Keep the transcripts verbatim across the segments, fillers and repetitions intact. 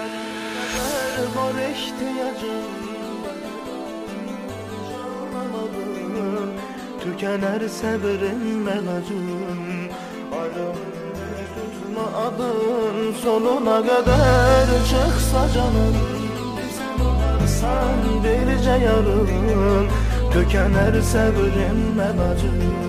Var ihtiyacım, tükener sabrin melacım. Ayrılık tutma adın, sonuna kadar çıksa canım. Sen olarsan delice yarın, tükener sabrin melacım.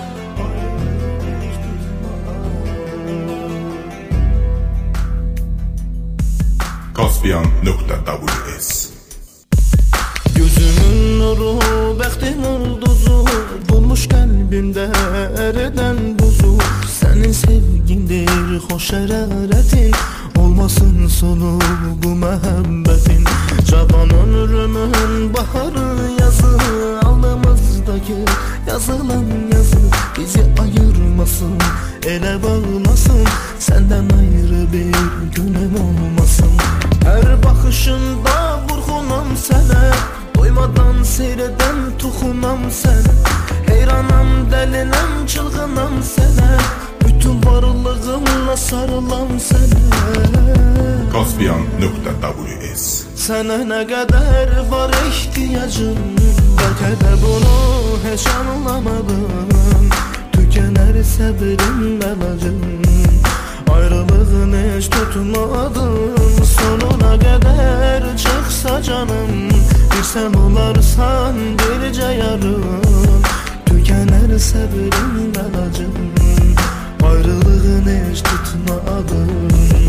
Kaspiyan nokta ws. Gözümün nuru, bəxtim ulduzu, bulmuş kalbimde eriden buzu. Senin sevgindir, hoş hararetin, olmasın sonu bu muhabbetin. Cavan ömrümün baharı yazı, alnımızdaki yazılan yazı bizi ayırmasın, ele bağlasın. Senden ayrı bir günüm olmasın. Her bakışında vurgunam sana, doymadan seyreden tuxunam sana. Heyranam, delinam, çılgınam sana, bütün varlığımla sarılam sana. Kaspiyan nokta ws. Sana ne kadar var ihtiyacım, belki de bunu hiç anlamadım. Tükener sabrin belacım, ayrılığın hiç tutmadım. Sonuna kadar çıksa canım, bir sen olarsan delice yarın. Tükener sabrin belacım, ayrılığın hiç tutmadım.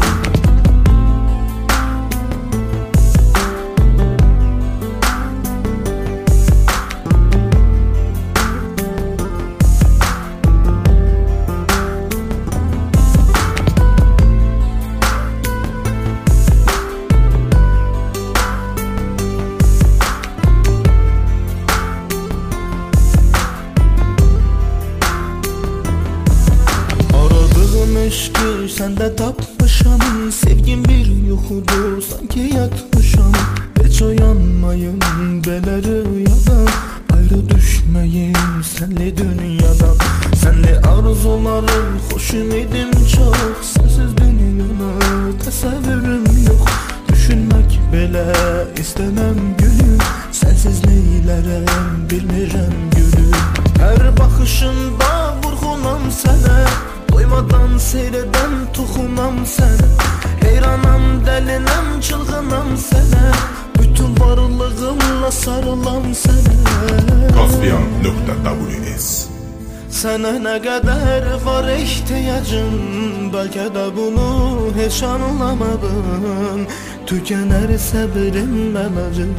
Aşkı sende tapmışam, sevgim bir yuxudur sanki yatmışam. Hiç uyanmayın belə rüyadan, ayrı düşmeyim senli dünyadan. Senli arzularım, hoş ümidim çok, sensiz dünyada təsəvvürüm yok. Düşünmek belə istemem gülüm, sensiz neylərəm bilmirəm gülüm. Her bakışında vurgunam sana, doymadan seyreden tuxunam sana. Heyranam, delinam, çılgınam sana, bütün varlığımla sarılam sana. Kaspiyan nokta ws. Sana ne kadar var ihtiyacım, belki de bunu hiç anlamadım. Tükener sabrin belacım,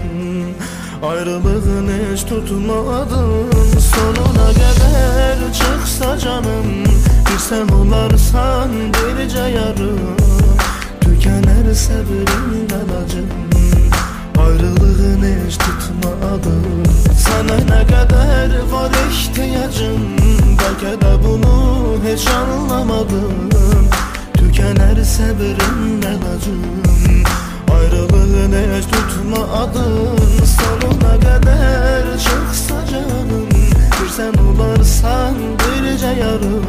ayrılığın hiç tutmadım. Sonuna kadar çıksa canım, bir sen olarsan delice yarın. Tükener sabrin belacım, ayrılığın hiç tutmadım. Sana ne kadar var ihtiyacım, belki de bunu hiç anlamadım. Tükener sabrin belacım, ayrılığın hiç tutmadım. Sonuna kadar çıksa canım, bir sen olarsan delice yarın.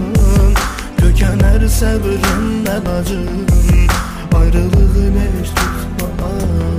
Tükener sabrin belacım, ayrılığın hiç tutmadım.